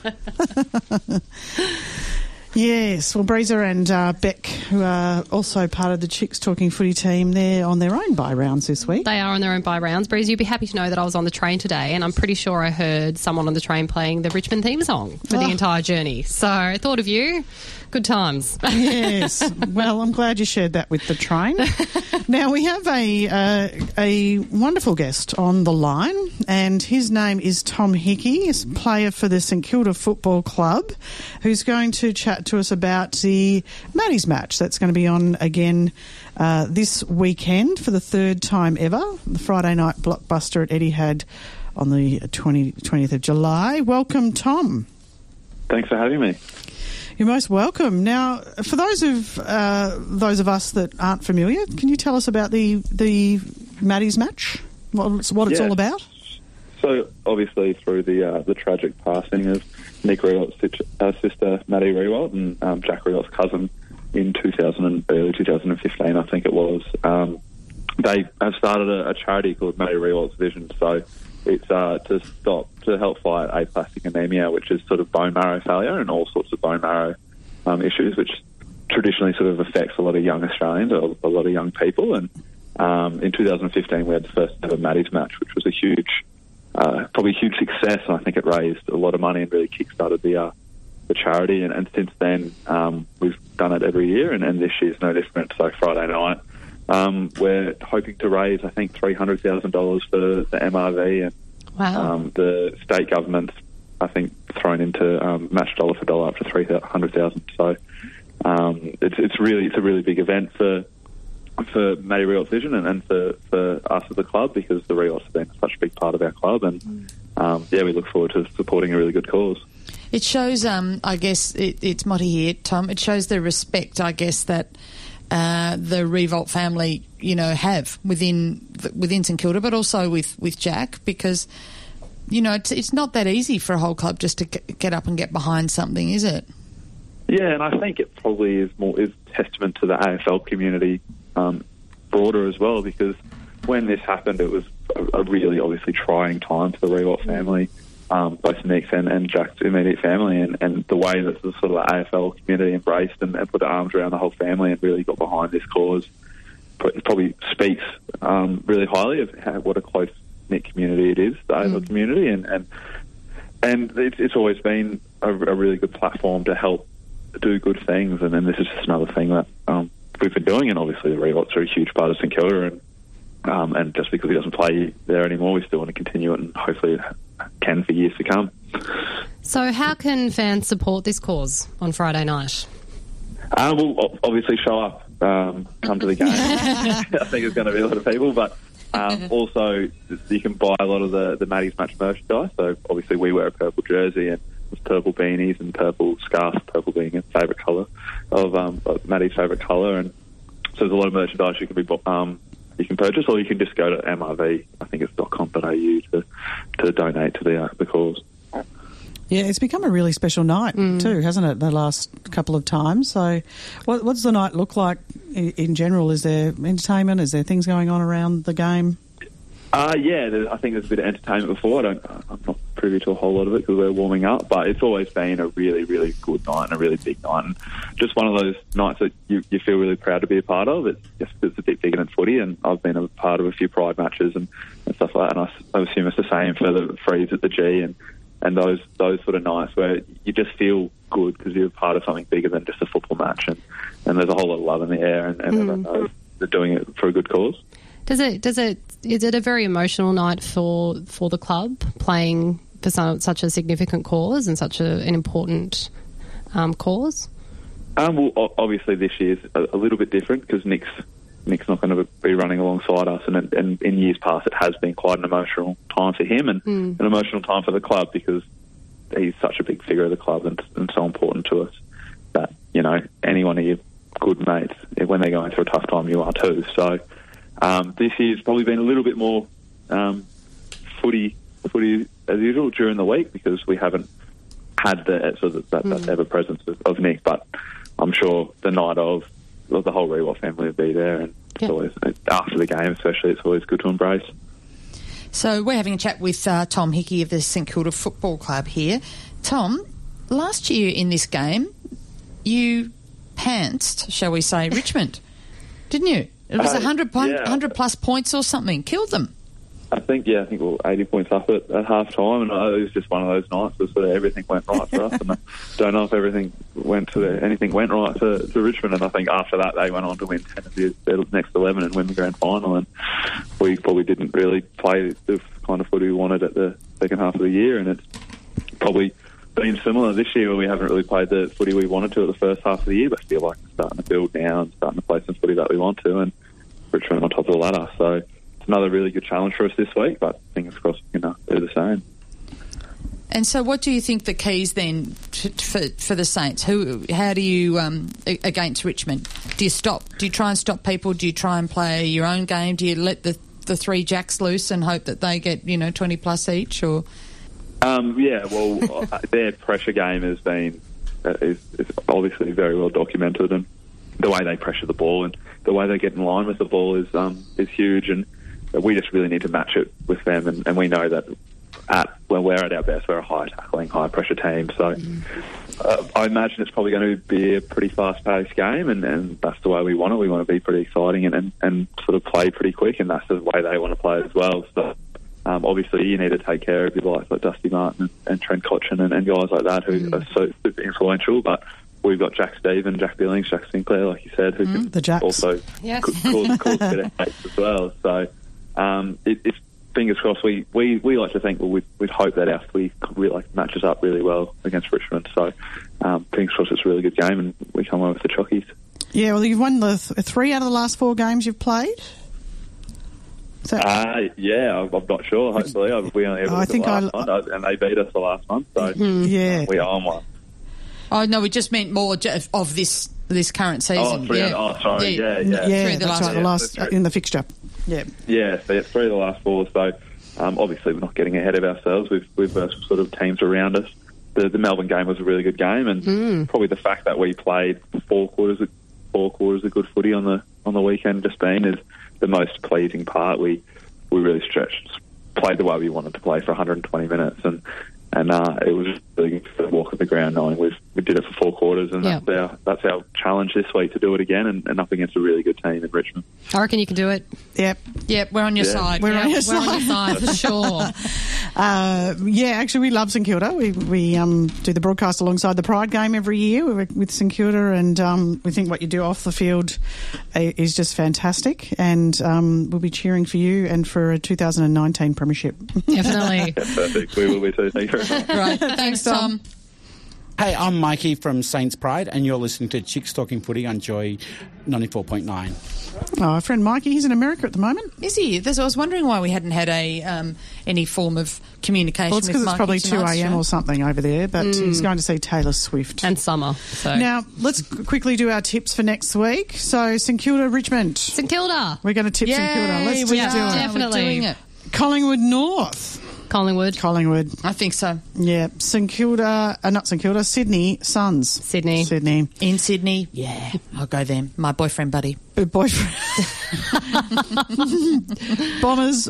Yes, well, Breezer and uh, Beck, who are also part of the Chicks Talking Footy team, they're on their own bye rounds this week.
They are on their own bye rounds. Breeze, you'd be happy to know that I was on the train today, and I'm pretty sure I heard someone on the train playing the Richmond theme song for
Oh.
the entire journey. So I thought of you. Good times.
Yes. Well, I'm glad you shared that with the train. Now, we have a uh, a wonderful guest on the line, and his name is Tom Hickey. He's a player for the St Kilda Football Club, who's going to chat to us about the Maddies match that's going to be on again uh, this weekend for the third time ever, the Friday night blockbuster at Etihad on the twentieth of July. Welcome, Tom.
Thanks for having me.
You're most welcome. Now, for those of uh, those of us that aren't familiar, can you tell us about the the Maddies match? What, it's- what it's
Yeah.
all about?
So, obviously, through the uh, the tragic passing of Nick Riewold's sit- uh, sister, Maddie Riewoldt, and um, Jack Riewolt's cousin in two thousand, early two thousand fifteen, I think it was, um, they have started a, a charity called Maddie Riewoldt's Vision. So, it's uh, to stop, to help fight aplastic anemia, which is sort of bone marrow failure and all sorts of bone marrow um, issues, which traditionally sort of affects a lot of young Australians, or a lot of young people. And um, in two thousand fifteen, we had the first ever Maddies match, which was a huge Uh, probably a huge success, and I think it raised a lot of money and really kick-started the uh, the charity. And, and since then, um, we've done it every year, and, and this year's no different. So Friday night, um, we're hoping to raise, I think, three hundred thousand dollars for the M R V, and
Wow.
um, the state government's, I think, thrown into um, match dollar for dollar up to three hundred thousand dollars. So um, it's it's really it's a really big event for. for Maddie Riewoldt Vision and, and for, for us as a club, because the Riewolds have been such a big part of our club, and um, yeah, we look forward to supporting a really good cause.
It shows, um, I guess, it, it's Motti here, Tom. It shows the respect, I guess, that uh, the Riewoldt family, you know, have within within St Kilda, but also with, with Jack, because, you know, it's, it's not that easy for a whole club just to g- get up and get behind something, is it?
Yeah, and I think it probably is more is testament to the A F L community um, broader as well, because when this happened, it was a, a really obviously trying time for the Riewoldt family, um, both Nick's and, and Jack's immediate family, and, and the way that the sort of the A F L community embraced and, and put their arms around the whole family and really got behind this cause probably speaks um, really highly of how, what a close-knit community it is, the A F L
Mm.
community, and and, and it's, it's always been a, a really good platform to help do good things, and then this is just another thing that um, we've been doing. And obviously the Riewolds are a huge part of St Kilda, and um, and just because he doesn't play there anymore, we still want to continue it, and hopefully it can for years to come.
So how can fans support this cause on Friday night?
Uh, we'll obviously show up, um, come to the game. I think there's going to be a lot of people, but um, also you can buy a lot of the, the Maddies match merchandise. So obviously we wear a purple jersey and with purple beanies and purple scarves, purple being a favourite colour of, um, of Maddie's favourite colour. And so there's a lot of merchandise you can be um, you can purchase, or you can just go to M R V, I think it's .com dot A U, to to donate to the uh, the cause.
Yeah, it's become a really special night too, hasn't it, the last couple of times? So what, what does the night look like in, in general? Is there entertainment? Is there things going on around the game?
Uh, yeah, there- I think there's a bit of entertainment before. I don't, I'm not privy to a whole lot of it because we're warming up, but it's always been a really, really good night and a really big night. And just one of those nights that you, you feel really proud to be a part of. It's just it's a bit bigger than footy, and I've been a part of a few Pride matches and, and stuff like that. And I, s- I assume it's the same for the Freeze at the G and, and those those sort of nights where you just feel good because you're part of something bigger than just a football match, and, and there's a whole lot of love in the air, and, and
Mm.
everyone knows they're doing it for a good cause.
Does it? Does it? Is it a very emotional night for for the club playing for some, such a significant cause and such a, an important um, cause?
Um, well, o- obviously this year's a, a little bit different because Nick's Nick's not going to be running alongside us, and, and in years past it has been quite an emotional time for him and
Mm.
an emotional time for the club because he's such a big figure of the club and, and so important to us that, you know, any one of your good mates, when they're going through a tough time, you are too. So um, this year's probably been a little bit more um, footy footy as usual during the week because we haven't had the sort of that, that ever presence of, of Nick. But I'm sure the night of, well, the whole Rewalt family will be there, and it's
Yeah.
always after the game, especially, it's always good to embrace.
So we're having a chat with uh, Tom Hickey of the St Kilda Football Club here. Tom, last year in this game, you pantsed, shall we say, Richmond, didn't you? It was
Uh,
a hundred
yeah.
hundred plus points or something. Killed them.
I think, yeah, I think we were eighty points up at, at half time, and uh, it was just one of those nights where sort of everything went right for us, and I don't know if everything went to the, anything went right to, to Richmond, and I think after that they went on to win ten of the, their next eleven and win the grand final, and we probably didn't really play the kind of footy we wanted at the second half of the year, and it's probably been similar this year where we haven't really played the footy we wanted to at the first half of the year, but feel like we're starting to build now and starting to play some footy that we want to, and Richmond on top of the ladder, so it's another really good challenge for us this week, but fingers crossed we can uh, do the same.
And so, what do you think the keys then to, for for the Saints? Who, how do you um, a- against Richmond? Do you stop? Do you try and stop people? Do you try and play your own game? Do you let the the three jacks loose and hope that they get, you know, twenty plus each? Or
Um, yeah, well, uh, their pressure game has been uh, is, is obviously very well documented, and the way they pressure the ball and the way they get in line with the ball is um, is huge, and we just really need to match it with them, and, and we know that at when we're at our best, we're a high tackling, high pressure team. So uh, I imagine it's probably going to be a pretty fast paced game, and, and that's the way we want it. We want to be pretty exciting and, and, and sort of play pretty quick, and that's the way they want to play as well. So um, obviously you need to take care of your guys like Dusty Martin and, and Trent Cotchin and, and guys like that who mm. are so super influential, but we've got Jack Stephen, Jack Billings, Jack Sinclair, like you said, who
Mm,
can
the Jacks.
also
Yes.
ca- cause, cause a bit of haste as well. So um, it, it's fingers crossed. We, we, we like to think, well, we'd, we'd hope that our footy really, like, matches up really well against Richmond. So um, fingers crossed it's a really good game and we come away with the chockies.
Yeah, well, you've won the th- three out of the last four games you've played. So,
Uh, yeah, I'm, I'm not sure. Hopefully, I, we only ever
Oh, I
looked at
think
last
I-
month, and they beat us the last month, so
yeah.
we are on one.
oh no, we just meant more ju- of this this current season.
Oh, three
yeah.
oh, sorry, yeah, yeah.
Yeah,
Through the
that's
last
right, the
four.
last
Yeah, that's
in the fixture. Yeah.
Yeah, so it's three of the last four. So um, obviously we're not getting ahead of ourselves. We've we've uh, sort of teams around us. The, the Melbourne game was a really good game, and probably the fact that we played four quarters of, four quarters of good footy on the on the weekend just been is the most pleasing part. We we really stretched, played the way we wanted to play for one hundred twenty minutes, and and uh, it was really good to walk on the ground knowing we we did it for four quarters, and
Yeah.
that's our that's our challenge this week to do it again, and, and up against a really good team in Richmond.
I reckon you can do it.
Yep.
Yep, we're on your
Yeah.
side.
We're
Yeah,
on your
we're on your side for sure.
Uh, yeah, actually, we love St Kilda. We we um, do the broadcast alongside the Pride game every year with, with St Kilda, and um, we think what you do off the field uh, is just fantastic. And um, we'll be cheering for you and for a two thousand nineteen premiership.
Definitely.
Yeah, perfect. We will be too. Thank you very much.
Right, thanks, Tom.
Hey, I'm Mikey from Saints Pride, and you're listening to Chicks Talking Footy on Joy ninety-four point nine.
Oh, our friend Mikey, he's in America at the moment.
Is he? There's, I was wondering why we hadn't had a um, any form of communication
Well, it's
with
because it's
Mikey
probably two
tonight's
a.m.
show.
or something over there, but he's going to see Taylor Swift.
And summer. So.
Now, let's qu- quickly do our tips for next week. So, St Kilda, Richmond.
St Kilda.
We're going to tip St Kilda.
Yay,
Let's
we
just
are.
do it.
Definitely.
We're doing it.
Collingwood North.
Collingwood.
Collingwood.
I think so.
Yeah. St Kilda, uh, not St Kilda, Sydney Suns.
Sydney.
Sydney.
In Sydney, yeah, I'll go them. My boyfriend buddy.
Good boyfriend. Bombers,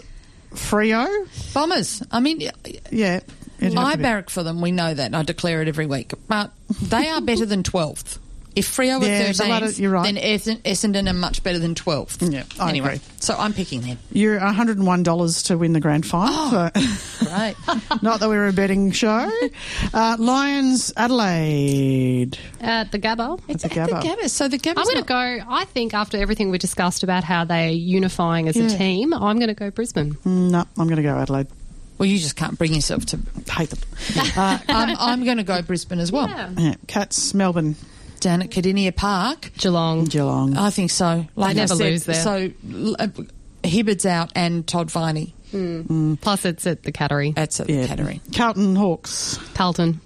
Freo.
Bombers. I mean,
Yeah. it'd have
I
to be-
barrack for them. We know that. I declare it every week. But they are better than twelfth. If Freo are
Yeah, there's a lot
thirteenth,
of- you're right.
then Essen- Essendon are much better than twelfth.
Yeah, I
anyway,
agree.
so I'm picking them.
You're one hundred one dollars to win the grand final.
Oh.
So-
Right.
Not that we're a betting show. Uh, Lions, Adelaide.
At the Gabba.
At the
At the
Gabba.
Gabba. So the Gabba's
I'm going to
not-
go, I think after everything we discussed about how they're unifying as
Yeah.
a team, I'm going to go Brisbane.
No, I'm going to go Adelaide.
Well, you just can't bring yourself to.
Hate them. Uh,
I'm, I'm going to go Brisbane as well.
Yeah.
yeah, Cats, Melbourne,
Down at Cardinia Park.
Geelong.
Geelong.
I think so. Like
never
I said,
lose there.
So uh, Hibbard's out and Todd Viney.
Plus it's at the Cattery.
That's at
Yeah.
the Cattery.
Carlton Hawks.
Carlton.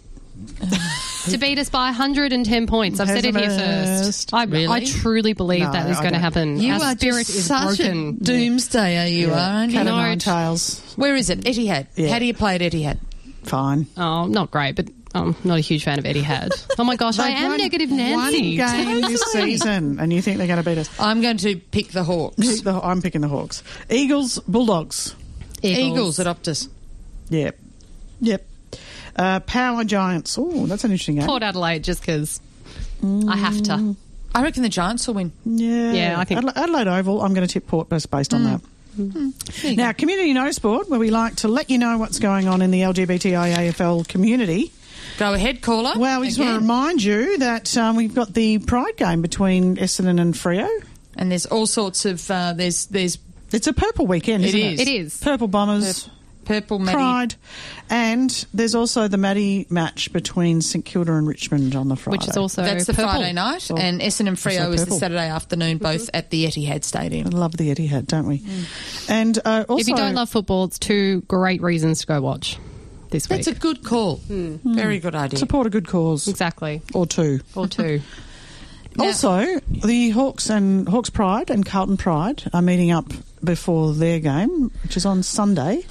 to beat us by one hundred ten points. I've said it here
Pessimist.
first. I,
Really?
I truly believe
No,
that is
I
going to
don't.
happen.
You
Our
are
spirit
just
is
such
broken.
a doomsdayer, you are, aren't you?
Cat
No,
and nine
it-
tails.
Where is it? Etihad.
Yeah.
How do you play at Etihad?
Fine.
Oh, not great, but I'm not a huge fan of Etihad. Oh my gosh, I
They've
am
won
negative
One
Nancy.
game this
Totally.
season, and you think they're going to beat us?
I'm going to pick the Hawks.
Pick the- I'm picking the Hawks. Eagles, Bulldogs.
Eagles at Optus.
Yep. Yep. Uh, Power Giants. Oh, that's an interesting game.
Port Adelaide, just because I have to.
I reckon the Giants will win.
Yeah.
Yeah, I think-
Adela- Adelaide Oval, I'm going to tip Port based based on that. Now, Community No Sport, where we like to let you know what's going on in the L G B T I A F L community.
Go ahead, caller.
Well, we just want to
Again.
remind you that um, we've got the Pride game between Essendon and Freo.
And there's all sorts of uh, there's there's
It's a purple weekend,
It
isn't
is.
it?
It is.
Purple Bombers.
purple Maddie.
Pride, and there's also the Maddie match between St Kilda and Richmond on the Friday.
Which is also
That's the
purple.
Friday night,
Oh,
and Essendon and Freo
also
is the
purple.
Saturday afternoon, both at the Etihad
I
Stadium.
love the Etihad, don't we? And uh, also,
If you don't love football, it's two great reasons to go watch this week.
That's a good call. Very good idea.
support a good cause
Exactly.
or two.
Or two.
Now-
Also, the Hawks and Hawks Pride and Carlton Pride are meeting up before their game, which is on Sunday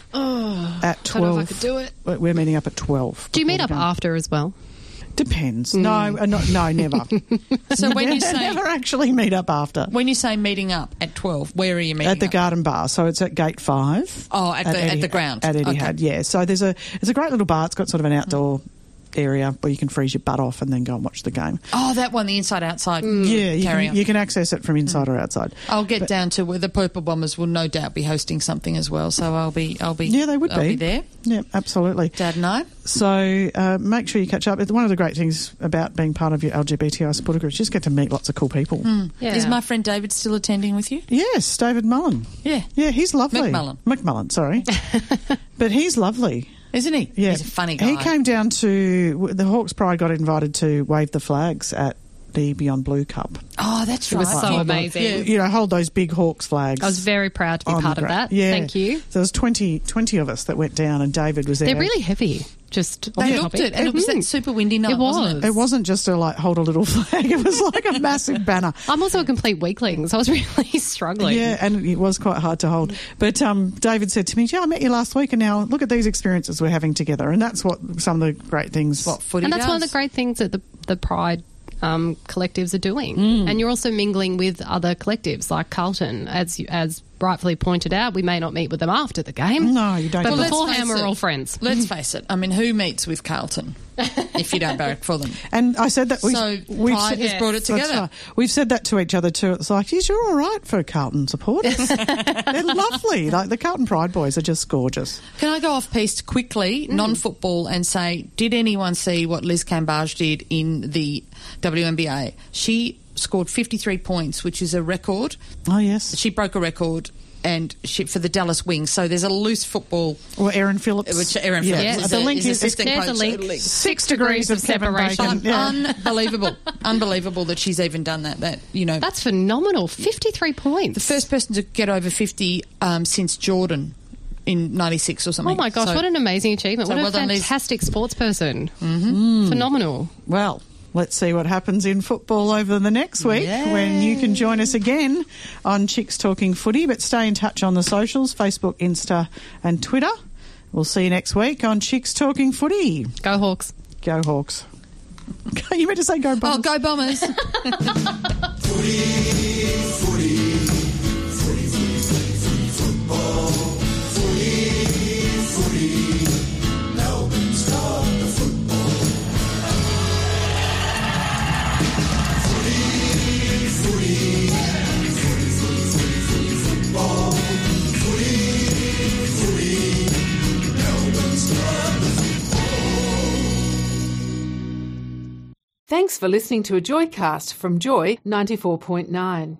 at
don't know
twelve.
if I could do it.
We're- We're meeting up at twelve.
Do you
before
meet
the
up
game.
after as well?
Depends. No, uh, no, no, never.
So when you say
never actually meet up after.
when you say meeting up at twelve, where are you meeting
At the
up?
Garden Bar, so it's at Gate Five.
Oh, at the- at the
Etihad-
ground.
At Etihad,
Okay.
yeah. So there's a it's a great little bar. It's got sort of an outdoor area where you can freeze your butt off and then go and watch the game.
Oh, that one, the inside outside.
Yeah, you
carry
can,
on.
you can access it from inside or outside.
I'll get down to where the Purple Bombers will no doubt be hosting something as well. So I'll be, I'll be,
Yeah, they would
I'll
be.
be there.
Yeah, absolutely.
Dad and I.
So uh, make sure you catch up. It's one of the great things about being part of your L G B T I supporter group. You just get to meet lots of cool people.
Yeah.
Is my friend David still attending with you?
Yes, David Mullen.
Yeah,
Yeah, he's lovely.
McMullen.
McMullen, sorry. But he's lovely.
isn't he?
Yeah.
He's a funny guy.
He came down to, the Hawks Pride got invited to wave the flags at the Beyond Blue Cup.
Oh, that's
It
right.
was so
Hold the-
amazing.
You know, hold those big Hawks flags.
I was very proud to be
on
part
the
of
gra-
that.
Yeah.
Thank you.
So there was twenty, twenty of us that went down and David was there.
They're really heavy. Just off
They
the
looked
topic.
it, and it was that
Mm.
super windy night,
It
wasn't it?
It wasn't just a, like, hold a little flag. It was like a massive banner.
I'm also a complete weakling, so I was really struggling.
Yeah, and it was quite hard to hold. But um, David said to me, "Yeah, I met you last week, and now look at these experiences we're having together." And that's what some of the great things.
What footy
And that's one of
does.
the great things that the, the Pride um, collectives are doing.
Mm.
And you're also mingling with other collectives like Carlton. As you, as rightfully pointed out, we may not meet with them after the game.
No, you don't.
But
do
let's
that.
beforehand,
face
we're
it.
all friends.
Let's face it. I mean, who meets with Carlton if you don't barrack for them?
And I said that we,
So
we've
Pride
said,
has brought it
That's
together.
right. We've said that to each other too. It's like, yes, you're all right for Carlton supporters. They're lovely. Like the Carlton Pride boys are just gorgeous.
Can I go off piste quickly, non-football, and say, did anyone see what Liz Cambage did in the W N B A? She scored fifty-three points, which is a record.
Oh yes.
She broke a record and she, for the Dallas Wings. So there's a loose football.
Or Aaron Phillips.
Which Aaron
Yeah.
Phillips is
the
a-
link
is
is,
assistant
There's a
coach
link.
at League.
six degrees of Kevin
separation.
Bacon. Yeah.
Unbelievable. Unbelievable that she's even done that. That, you know,
That's phenomenal. fifty-three points.
the first person to get over fifty um, since Jordan in ninety-six or something.
Oh my gosh,
So-
what an amazing achievement.
so
what
well
a
done, Liz.
fantastic sports person. Mm-hmm. Phenomenal.
Well, let's see what happens in football over the next week when you can join us again on Chicks Talking Footy. But stay in touch on the socials, Facebook, Insta and Twitter. We'll see you next week on Chicks Talking Footy.
Go Hawks.
Go Hawks. You meant to say go
Oh,
Bombers.
go Bombers.
Footy, footy, footy, footy, footy, football, footy.
Thanks for listening to a Joycast from Joy ninety-four point nine.